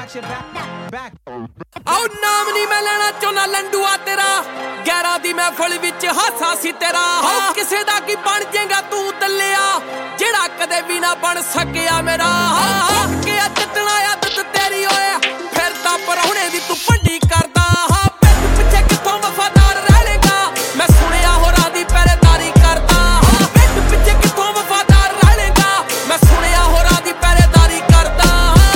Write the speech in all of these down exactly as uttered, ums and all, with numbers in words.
ਆਓ ਨਾਮ ਨੀ ਮੈਂ ਲੈਣਾ ਚਾਹੁੰਦਾ ਲੰਡੂਆ ਤੇਰਾ, ਗਿਆਰਾਂ ਦੀ ਮਹਿਫਲ ਵਿੱਚ ਹਾਸਾ ਸੀ ਤੇਰਾ। ਹੋ ਕਿਸੇ ਦਾ ਕੀ ਬਣ ਜਾਏਗਾ ਤੂੰ ਦੱਲਿਆ, ਜਿਹੜਾ ਕਦੇ ਵੀ ਨਾ ਬਣ ਸਕਿਆ ਮੇਰਾ। ਕਿ ਚੱਟਣਾ ਆਦਤ ਤੇਰੀ ਓਏ, ਫਿਰ ਤਾਂ ਪਰਹੁਣੇ ਦੀ ਤੂੰ ਭੰਡੀ ਕਰਦਾ। ਪਿੱਠ ਪਿੱਛੇ ਕਿੱਥੋਂ ਵਫਾਦਾਰ ਰਹਿਣੇਗਾ, ਮੈਂ ਸੁਣਿਆ ਹੋਰਾਂ ਦੀ ਪਹਿਰੇਦਾਰੀ ਕਰਦਾ। ਪਿੱਠ ਪਿੱਛੇ ਕਿੱਥੋਂ ਵਫਾਦਾਰ ਰਹਿਣੇਗਾ, ਮੈਂ ਸੁਣਿਆ ਹੋਰਾਂ ਦੀ ਪਹਿਰੇਦਾਰੀ ਕਰਦਾ।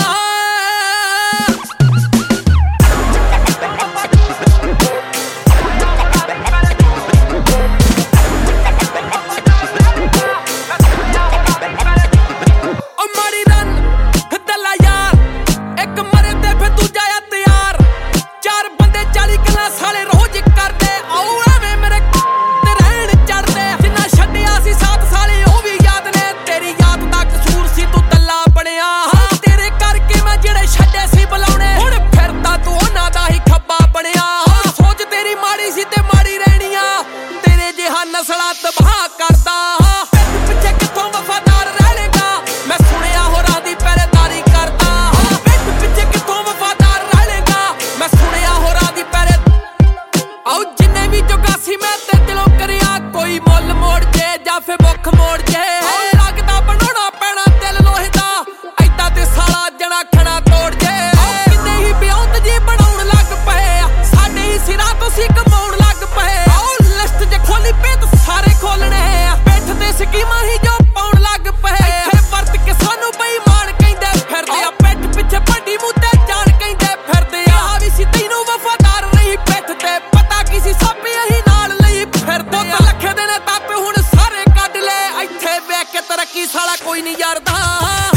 ਨਸਲਾਂ ਤਬਾਹ ਕਰਦਾ। ਪਿੱਠ ਪਿੱਛੇ ਕਿੱਥੋਂ ਵਫਾਦਾਰ ਰਹਿਣੇਗਾ, ਮੈਂ ਸੁਣਿਆ ਹੋਰਾਂ ਦੀ ਪਹਿਰੇਦਾਰੀ ਕਰਦਾ। ਪਿੱਠ ਪਿੱਛੇ ਕਿੱਥੋਂ ਵਫਾਦਾਰ ਰਹਿਣੇਗਾ, ਮੈਂ ਸੁਣਿਆ ਹੋਰਾਂ ਦੀ ਪਹਿਰੇ। ਆਓ ਜਿੰਨੇ ਵੀ ਜੋਗਾ ਸੀ ਮੈਂ ਤੇ ਦਿਲੋਂ ਕਰਿਆ, ਕੋਈ ਮੁੱਲ ਮੋੜ ਜੇ ਜਾਂ ਫਿਰ ਮੁੱਖ ਮੋੜ ਜੇ। ਲੱਗਦਾ ਬਣਾਉਣਾ ਪੈਣਾ ਦਿਲ ਲੋਹੇ ਦਾ, ਏਦਾਂ ਤੇ ਸਾਲਾ ਜਣਾ ਖਣਾ ਤੋੜ ਜੇ। ਕਿੰਨੇ ਹੀ ਬਿਉਂਤ ਜੀ ਬਣਾਉਣ ਲੱਗ ਪਏ, ਸਾਡੇ ਹੀ ਸਿਰਾਂ ਤੋਂ ਸੀ ਕਮਾਉਣ ਲੱਗ ਪਏ। ਲਿਸਟ ਜੇ ਖੋਲੀ ਪੇ ਸਾਰੇ ਖੋਲਣੇ, ਪਿੱਠ ਤੇ ਸਕੀਮਾਂ ਹੀ ਜੋ ਪਾਉਣ ਲੱਗ ਪਏ। ਇੱਥੇ ਵਰਤ ਕੇ ਸਾਨੂੰ ਬੇਈਮਾਨ ਕਹਿੰਦੇ ਫਿਰਦੇ ਆ, ਪਿੱਠ ਪਿੱਛੇ ਵੱਡੀ ਮੂੰਹ ਤੇ ਜਾਣ ਕਹਿੰਦੇ ਫਿਰਦੇ ਆ। ਆ ਵੀ ਸੀ ਤੈਨੂੰ ਵਫਾਦਾਰ ਰਹੀ ਪਿੱਠ ਤੇ, ਪਤਾ ਕੀ ਸੀ ਸਭ ਇਹੀ ਨਾਲ ਲਈ ਫਿਰਦੇ ਆ। ਲੱਖੇ ਦੇ ਨੇ ਤਾਪੇ ਹੁਣ ਸਾਰੇ ਕੱਢ ਲੈ, ਇੱਥੇ ਵੇਖ ਕੇ ਤਰੱਕੀ ਸਾਲਾ ਕੋਈ ਨਹੀਂ ਯਾਰਦਾ।